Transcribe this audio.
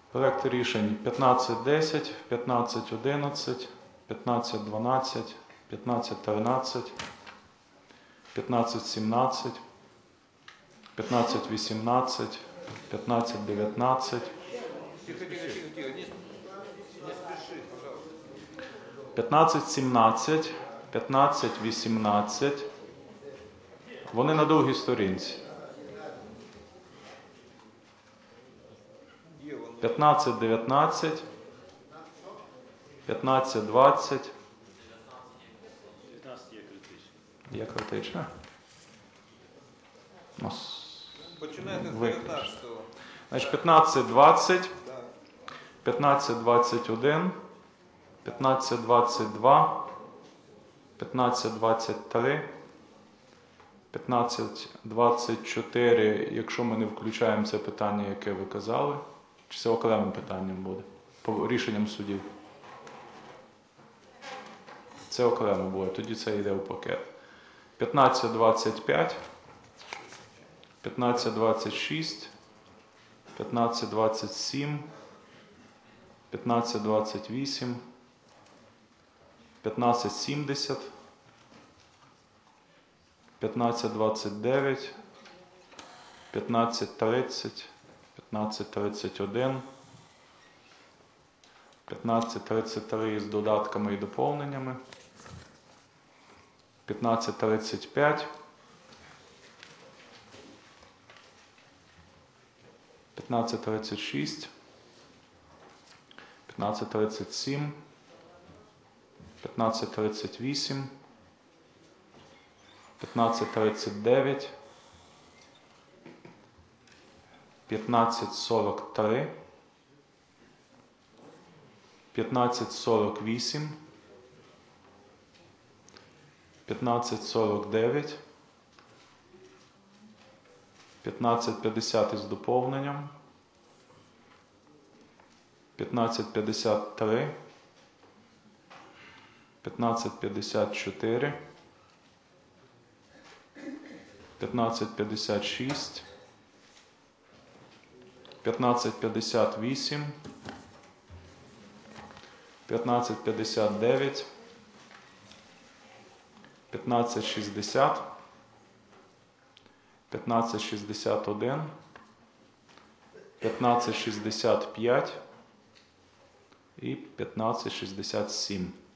Проекти рішень 15.10, 15.11, 15.12, 15.13, 15.17, 15.18, 15.19, 15.17, 15.18. Вони на другій сторінці. 15.19, 15.20. 15 є критичне. Є критичне? Починаєте з 19-го. Значить, 15.20, 15.21, 15.22, 15.23, 15.24, якщо ми не включаємо це питання, яке ви казали, чи це окремим питанням буде? По рішенням судів. Це окремо буде, тоді це йде в пакет. 15.25, 15.26, 15.27, 15.28, 15.70, 15.29, 15.30, 15.31, 15.33 з додатками і доповненнями, 15.35, 15.36, 15.37, 15.38, 15.39, 15.43, 15.48, 15.49, 15.50 із доповненням, 15.53, 15.54, 15.56, 15.58, 15.59, 15.60, 15.61, 15.65 і 15.67.